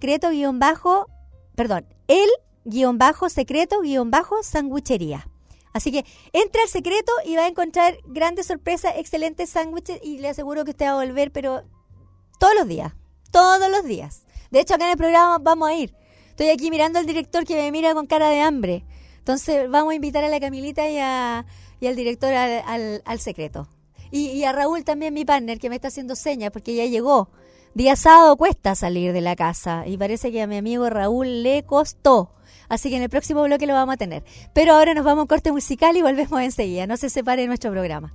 secreto-sanguchería. Así que entra al Secreto y va a encontrar grandes sorpresas, excelentes sándwiches, y le aseguro que usted va a volver, pero todos los días. De hecho, acá en el programa vamos a ir. Estoy aquí mirando al director que me mira con cara de hambre. Entonces vamos a invitar a la Camilita y al director al Secreto. Y a Raúl también, mi partner, que me está haciendo señas porque ya llegó. Día sábado cuesta salir de la casa y parece que a mi amigo Raúl le costó. Así que en el próximo bloque lo vamos a tener. Pero ahora nos vamos a un corte musical y volvemos enseguida. No se separe de nuestro programa.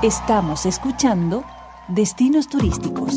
Estamos escuchando Destinos Turísticos.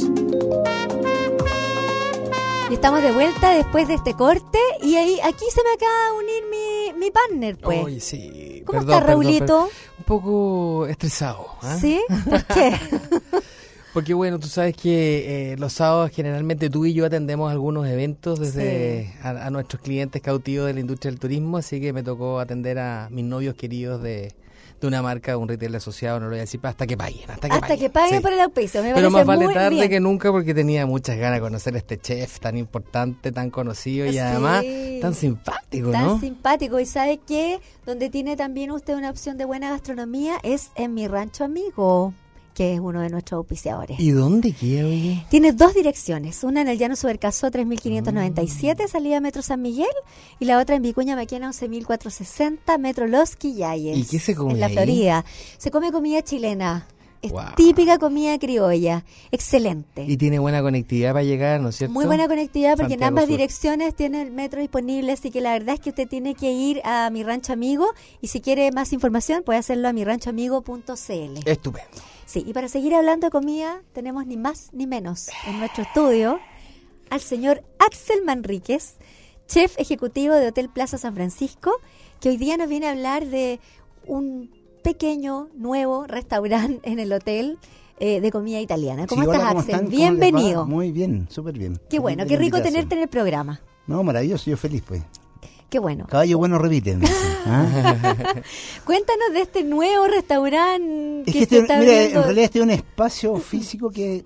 Y estamos de vuelta después de este corte y aquí se me acaba de unir mi partner, pues. Oye, sí. ¿Cómo estás, Raulito? Un poco estresado. ¿Sí? ¿Por qué? Porque bueno, tú sabes que los sábados generalmente tú y yo atendemos algunos eventos desde a nuestros clientes cautivos de la industria del turismo, así que me tocó atender a mis novios queridos de una marca, un retail asociado, no lo voy a decir, hasta que paguen. Hasta que paguen sí. Por el auspicio, me Pero parece más vale muy tarde bien. que nunca, porque tenía muchas ganas de conocer a este chef tan importante, tan conocido y además tan simpático, tan ¿no? Simpático. Y ¿sabe qué? Donde tiene también usted una opción de buena gastronomía es en Mi Rancho Amigo, que es uno de nuestros auspiciadores. ¿Y dónde queda, oye? Tiene dos direcciones, una en el Llano Subercasó 3597, salida Metro San Miguel, y la otra en Vicuña Maquena 11460, Metro Los Quillayes. ¿Y qué se come en la ahí? Florida. Se come comida chilena. Es Wow. típica comida criolla. Excelente. Y tiene buena conectividad para llegar, ¿no es cierto? Muy buena conectividad porque Santiago en ambas Sur. direcciones tiene el metro disponible, así que la verdad es que usted tiene que ir a Mi Rancho Amigo y si quiere más información puede hacerlo a miranchoamigo.cl. Estupendo. Sí, y para seguir hablando de comida tenemos ni más ni menos en nuestro estudio al señor Axel Manríquez, chef ejecutivo de Hotel Plaza San Francisco, que hoy día nos viene a hablar de un pequeño, nuevo restaurante en el hotel de comida italiana. ¿Cómo Sí, estás, hola, ¿cómo Axel? están? ¿Cómo Bienvenido. les va? Muy bien, súper bien. Qué bueno, Feliz qué de la rico invitación. tenerte en el programa. No, maravilloso, yo feliz, pues. Qué bueno. Caballo bueno repiten. dicen, ¿ah? Cuéntanos de este nuevo restaurante Es que que se está mira, abriendo. en realidad este es un espacio físico que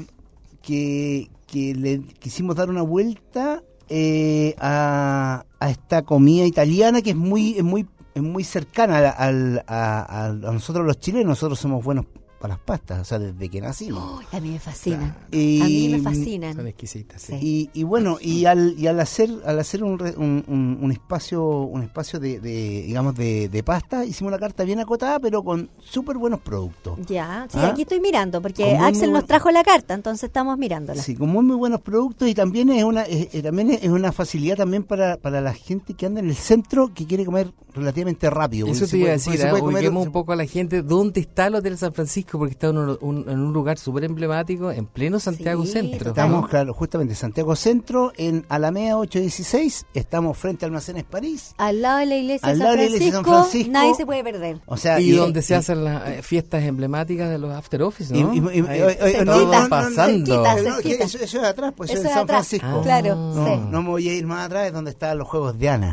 le quisimos dar una vuelta a esta comida italiana que es muy cercana a nosotros los chilenos. Nosotros somos buenos para las pastas, o sea, desde que nacimos. Oh, a mí me fascinan. Y- A mí me Son fascinan. exquisitas, sí. Sí. Y bueno, y al hacer un espacio de digamos de pasta, hicimos una carta bien acotada, pero con súper buenos productos. Ya, sí, ¿Ah? aquí estoy mirando porque Con muy, Axel muy nos buen- trajo la carta, entonces estamos mirándola. Sí, con muy buenos productos y también es una facilidad también para la gente que anda en el centro que quiere comer relativamente rápido. Eso porque te iba a porque decir, se puede ubiquemos un poco a la gente dónde está el Hotel San Francisco, porque está en un lugar súper emblemático en pleno Santiago Sí, Centro. Estamos, claro, justamente en Santiago Centro, en Alameda 816, estamos frente a Almacenes París. Al lado de la iglesia de Al San lado de la iglesia de San Francisco, Francisco. nadie se puede perder. O sea, Y donde se hacen las fiestas emblemáticas de los After Office, ¿no? Cerquita, pasando. cerquita. No, que eso es atrás, pues eso Eso es es San atrás. Francisco. Claro, No, sí. no me voy a ir más atrás, es donde están los Juegos de Ana.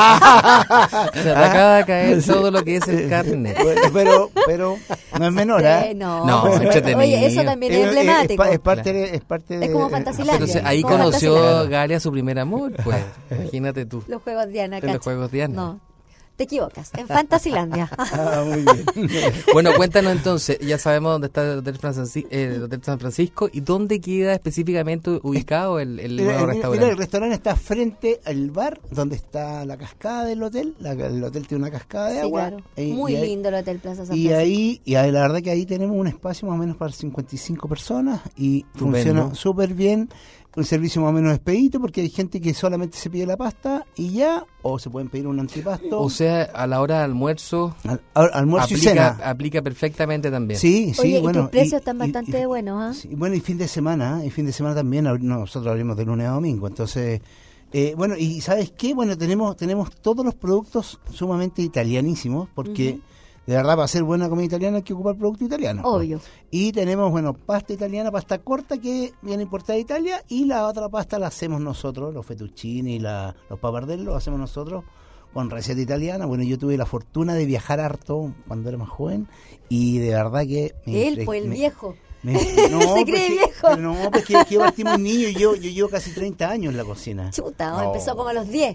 Se te acaba de caer todo lo que es el carnet. pero no es menor, ¿ah? Sí, no, No, por supuesto. entretenido. Oye, eso también es emblemático. Es parte de... Es como Fantasylandia. Entonces ahí Como conoció Fantasylandia. Galia su primer amor, pues. Imagínate tú. Los Juegos de Ana, En los cacha. Juegos de Ana. No, te equivocas, en Fantasylandia. Ah, muy bien. Bueno, cuéntanos entonces, ya sabemos dónde está el Hotel San Francisco y dónde queda específicamente ubicado el nuevo restaurante. El restaurante está frente al bar donde está la cascada del hotel. El hotel tiene una cascada de Sí, agua. claro. Y Muy ahí- lindo el Hotel Plaza San Y Francisco. ahí la verdad que ahí tenemos un espacio más o menos para 55 personas y Estupendo. funciona súper bien. Un servicio más o menos expedito porque hay gente que solamente se pide la pasta y ya, o se pueden pedir un antipasto. O sea, a la hora de almuerzo, Almuerzo y cena. aplica perfectamente también. Sí, sí, Oye, bueno. y tus precios están bastante buenos, ¿ah? Sí, bueno, y fin de semana también, nosotros abrimos de lunes a domingo, entonces, bueno, y ¿sabes qué? Bueno, tenemos todos los productos sumamente italianísimos, porque de verdad para hacer buena comida italiana hay que ocupar producto italiano. Obvio. Y tenemos, bueno, pasta italiana, pasta corta que viene importada de Italia, y la otra pasta la hacemos nosotros, los fettuccini, los pappardelle los hacemos nosotros con receta italiana. Bueno, yo tuve la fortuna de viajar harto cuando era más joven, y de verdad que... Él, pues el viejo. No, Se cree viejo. pero no, pues que yo partí muy niño y yo llevo casi 30 años en la cocina. Chuta, No. empezó como a los 10.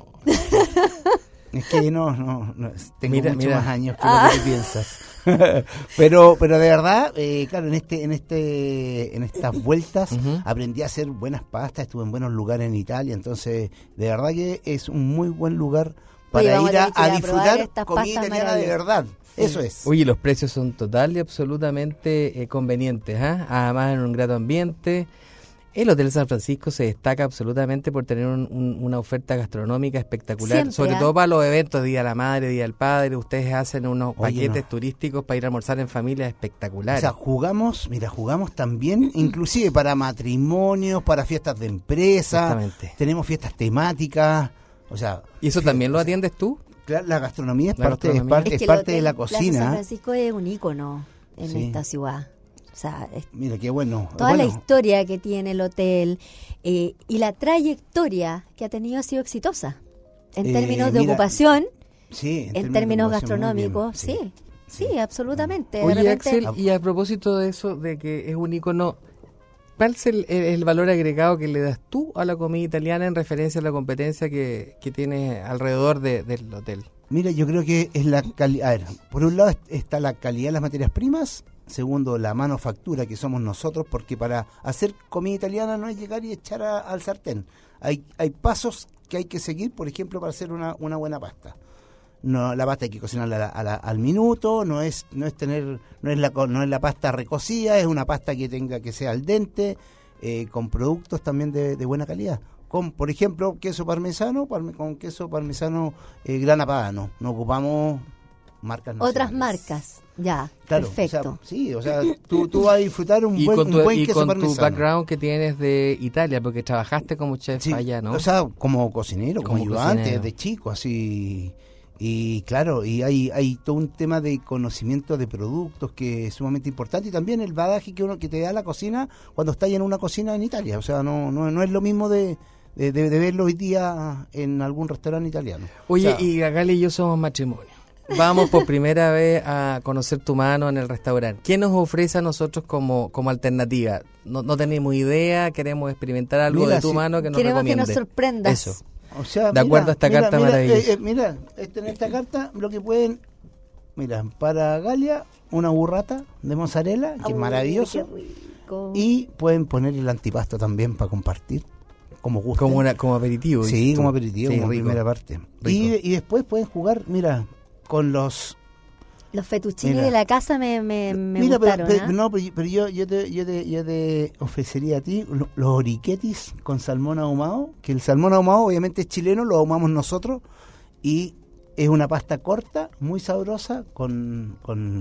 Es que no, tengo Mira, mucho mira. más años que lo que tú piensas. pero de verdad, claro, en estas vueltas aprendí a hacer buenas pastas, estuve en buenos lugares en Italia, entonces de verdad que es un muy buen lugar para Oye, vamos ir a tener que ir a a probar disfrutar estas comida pastas italiana de maravillosas. verdad. Eso es. Oye, los precios son total y absolutamente convenientes, ¿ah? Además en un grato ambiente. El Hotel San Francisco se destaca absolutamente por tener una oferta gastronómica espectacular, Siempre, sobre todo para los eventos, Día de la Madre, Día del Padre. Ustedes hacen unos paquetes turísticos para ir a almorzar en familia espectaculares. O sea, jugamos también, inclusive para matrimonios, para fiestas de empresa. Exactamente. Tenemos fiestas temáticas, o sea... ¿Y eso también lo atiendes tú? Claro, la gastronomía es Es parte de la cocina. San Francisco es un ícono en Sí. esta ciudad. O sea, Mira, qué bueno. toda la historia que tiene el hotel y la trayectoria que ha tenido ha sido exitosa. En términos de ocupación, sí, en términos de ocupación, muy bien, gastronómicos, sí, absolutamente. De Oye, repente- Axel, y a propósito de eso, de que es un ícono, ¿cuál es el valor agregado que le das tú a la comida italiana en referencia a la competencia que tienes alrededor del hotel? Mira, yo creo que es la calidad. A ver, por un lado está la calidad de las materias primas. Segundo, la manufactura que somos nosotros, porque para hacer comida italiana no es llegar y echar al sartén. Hay pasos que hay que seguir, por ejemplo, para hacer una buena pasta. No, la pasta hay que cocinarla al minuto, no es la pasta recocida, es una pasta que sea al dente, con productos también de buena calidad. Con, por ejemplo, queso parmesano, con queso parmesano Grana Padano. No ocupamos marcas nacionales. otras marcas, ya, Claro, perfecto. o sea, tú vas a disfrutar un buen queso con tu parmesano. background que tienes de Italia, porque trabajaste como chef Sí, allá, ¿no? o sea, como cocinero, como ayudante, cocinero. de chico, así. Y claro, y hay todo un tema de conocimiento de productos que es sumamente importante, y también el bagaje que te da la cocina cuando estás en una cocina en Italia. O sea, no es lo mismo de verlo hoy día en algún restaurante italiano. Oye, O sea, y Gali y yo somos matrimonio. Vamos por primera vez a conocer tu mano en el restaurante. ¿Qué nos ofrece a nosotros como alternativa? No tenemos idea, queremos experimentar algo Mira, de tu sí. mano que nos Queremos que recomiende. nos sorprendas. Eso. O sea, De acuerdo a esta carta maravillosa. En esta carta lo que pueden, mira, para Galia, una burrata de mozzarella, que es Uy, maravilloso, qué rico. y pueden poner el antipasto también para compartir, como gusten. Como aperitivo. Sí, dices tú. como aperitivo, Sí, como rico. primera parte. Rico. Y después pueden jugar, mira, con los... Los fettuccini Mira. de la casa me Mira, gustaron, ¿ah? pero yo te ofrecería a ti los oriquetis con salmón ahumado, que el salmón ahumado obviamente es chileno, lo ahumamos nosotros, y es una pasta corta, muy sabrosa, con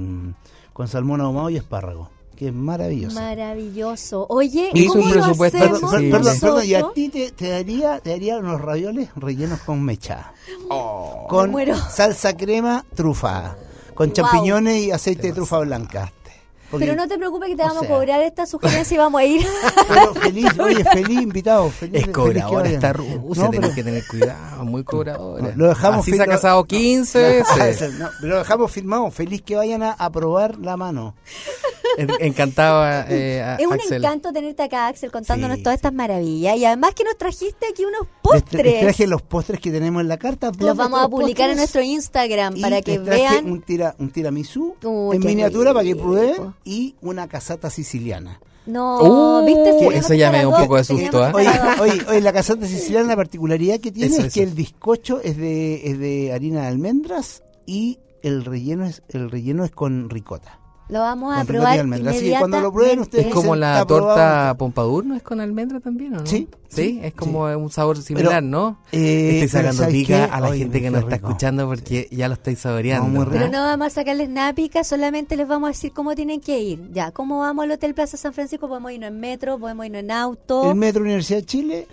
salmón ahumado y espárrago, que es maravilloso. Maravilloso. Oye, Hizo ¿cómo un lo presupuesto hacemos accesible. Perdón, y a nosotros? ti te daría unos ravioles rellenos con mecha, Me con muero. salsa crema trufada, con Wow. champiñones y aceite de trufa blanca. Porque- Pero no te preocupes que te o vamos sea. a cobrar esta sugerencia y vamos a ir. Pero feliz invitado. Es cobradora que esta vayan. rusa, No, tenés pero- que tener cuidado, muy cobradora. Lo dejamos Así se ha firma- casado 15 veces. No, lo dejamos firmado. Feliz que vayan a probar la mano. Encantado, Es un Axel. encanto tenerte acá, Axel, contándonos Sí, todas sí. estas maravillas. Y además que nos trajiste aquí unos Les postres. traje los postres que tenemos en la carta. Los vamos a publicar en nuestro Instagram para que vean. Un tiramisú Uy, en qué miniatura para que rico. prueben, y una casata siciliana. No, ¿viste? Si eso ya me da un poco de susto, Oye, la casata siciliana, la particularidad que tiene Eso. es que el bizcocho es de harina de almendras, y el relleno es con ricota. Lo vamos a Con ricota y probar almendras. Así que cuando lo prueben ustedes Es como dicen, la "Está probado". torta Pompadour, ¿no es con almendra también o no? Sí, Sí, sí, es como un sabor Pero, similar, ¿no? Estoy pero sacando ¿sabes pica qué? a la Oye, gente que qué nos está rico. escuchando porque ya lo estoy saboreando. No, muy rico. Pero no vamos a sacarles nada pica, solamente les vamos a decir cómo tienen que ir. Ya, ¿cómo vamos al Hotel Plaza San Francisco? Podemos irnos en metro, podemos irnos en auto. El Metro Universidad de Chile,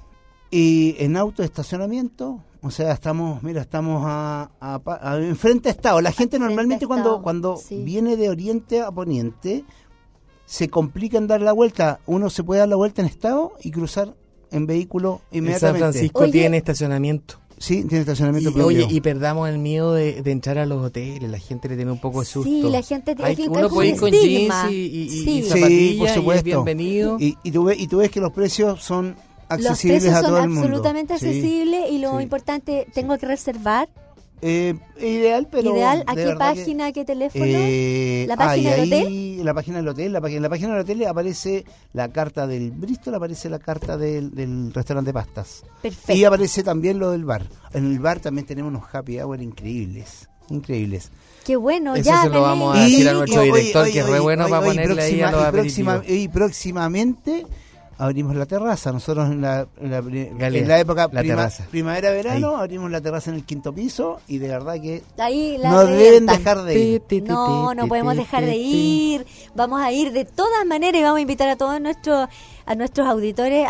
y en auto de estacionamiento. O sea, estamos enfrente a Estado. La gente Frente a normalmente Estado, cuando sí. viene de oriente a poniente, se complica en dar la vuelta. Uno se puede dar la vuelta en Estado y cruzar en vehículo En San inmediatamente. Francisco Oye, tiene estacionamiento. Sí, tiene estacionamiento Y, propio. oye, y perdamos el miedo de entrar a los hoteles. La gente le tiene un poco de susto. Sí, la gente tiene que uno con puede ir un con estigma. jeans y Sí. zapatillas por y es supuesto. bienvenido. Y tú ves que los precios son Los accesibles precios a todo son el mundo. absolutamente Sí. accesibles y lo sí, importante, tengo que reservar. Ideal, pero Ideal, ¿a de qué verdad que- página, qué teléfono? ¿La página del hotel? La página del hotel. En la página del hotel aparece la carta del Bristol, aparece la carta del restaurante de pastas. Perfecto. Y aparece también lo del bar. En el bar también tenemos unos happy hour increíbles. Qué bueno, Eso ya. se lo vamos a Dale. decir a nuestro oye, director, oye, que es re oye, bueno oye, para oye, ponerle ahí a los aperitivos. próximamente abrimos la terraza. Nosotros en la Galia, época terraza. primavera-verano abrimos la terraza en el 5º piso y de verdad que Ahí no deben dejar de ir. No podemos dejar de ir. Vamos a ir de todas maneras y vamos a invitar a todos nuestros auditores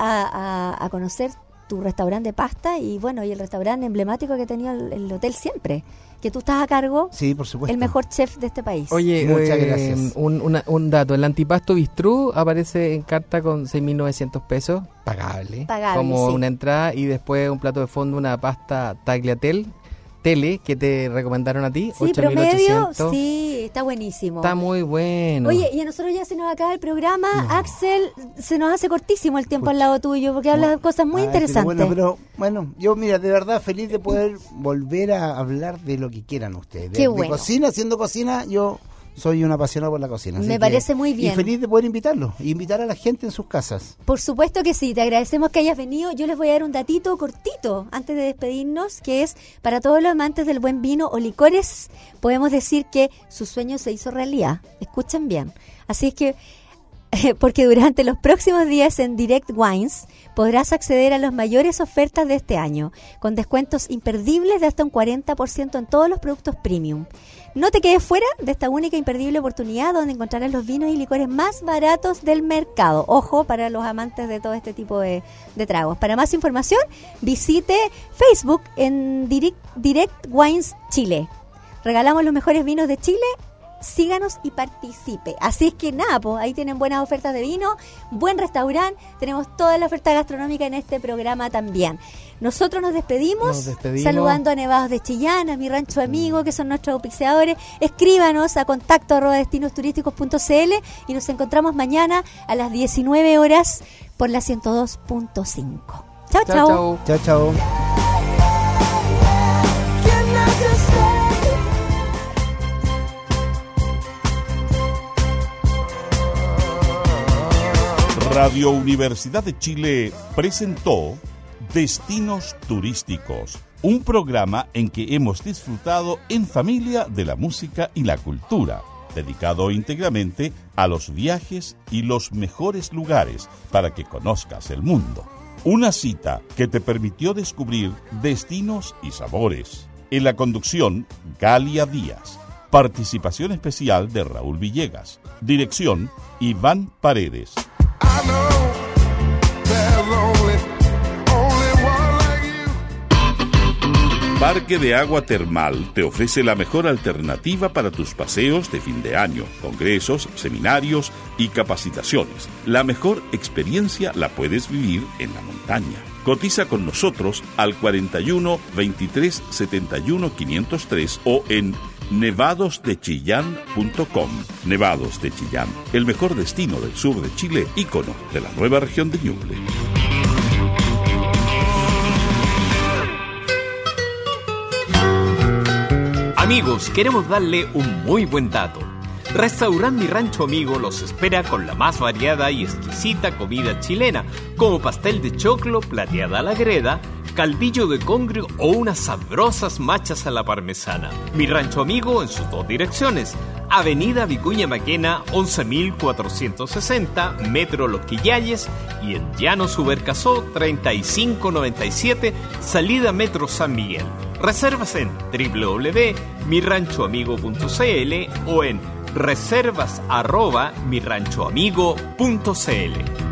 a conocer tu restaurante de pasta y bueno, y el restaurante emblemático que tenía el Hotel Siempre, que tú estás a cargo. Sí, por supuesto. El mejor chef de este país. Oye, muchas gracias. Un dato, el antipasto bistrú aparece en carta con 6.900 pesos, pagable, como sí. una entrada, y después un plato de fondo, una pasta tagliatelle que te recomendaron a ti, sí, 8.800. Promedio, sí, está buenísimo. Está muy bueno. Oye, y a nosotros ya se nos acaba el programa. Axel, se nos hace cortísimo el tiempo al lado tuyo, porque hablas de cosas muy interesantes. Bueno, yo mira, de verdad feliz de poder volver a hablar de lo que quieran ustedes. Qué bueno. De cocina, haciendo cocina, yo soy un apasionado por la cocina. Me parece muy bien. Y feliz de poder invitarlos, y invitar a la gente en sus casas. Por supuesto que sí, te agradecemos que hayas venido. Yo les voy a dar un datito cortito antes de despedirnos, que es para todos los amantes del buen vino o licores, podemos decir que su sueño se hizo realidad. Escuchen bien. Así es que, porque durante los próximos días en Direct Wines podrás acceder a las mayores ofertas de este año, con descuentos imperdibles de hasta un 40% en todos los productos premium. No te quedes fuera de esta única e imperdible oportunidad donde encontrarás los vinos y licores más baratos del mercado. Ojo, para los amantes de todo este tipo de tragos. Para más información, visite Facebook en Direct Wines Chile. Regalamos los mejores vinos de Chile. Síganos y participe. Así es que nada, pues ahí tienen buenas ofertas de vino, buen restaurante, tenemos toda la oferta gastronómica en este programa también. Nosotros nos despedimos saludando a Nevados de Chillán, a Mi Rancho Amigo, que son nuestros auspiciadores. Escríbanos a contacto@destinosturísticos.cl y nos encontramos mañana a las 19 horas por la 102.5. Chao, chao. Chao, chao. Radio Universidad de Chile presentó Destinos Turísticos, un programa en que hemos disfrutado en familia de la música y la cultura, dedicado íntegramente a los viajes y los mejores lugares para que conozcas el mundo. Una cita que te permitió descubrir destinos y sabores. En la conducción, Galia Díaz. Participación especial de Raúl Villegas. Dirección, Iván Paredes. Parque de Agua Termal te ofrece la mejor alternativa para tus paseos de fin de año, congresos, seminarios y capacitaciones. La mejor experiencia la puedes vivir en la montaña. Cotiza con nosotros al 41 23 71 503 o en nevadosdechillán.com. Nevados de Chillán, el mejor destino del sur de Chile, ícono de la nueva región de Ñuble. Amigos, queremos darle un muy buen dato. Restaurante Mi Rancho Amigo los espera con la más variada y exquisita comida chilena, como pastel de choclo, plateada a la greda, calvillo de congrio o unas sabrosas machas a la parmesana. Mi Rancho Amigo en sus dos direcciones: Avenida Vicuña Maquena 11.460, Metro Los Quillayes, y en Llano Subercasó 3597, salida Metro San Miguel. Reservas en www.miranchoamigo.cl o en reservas@miranchoamigo.cl.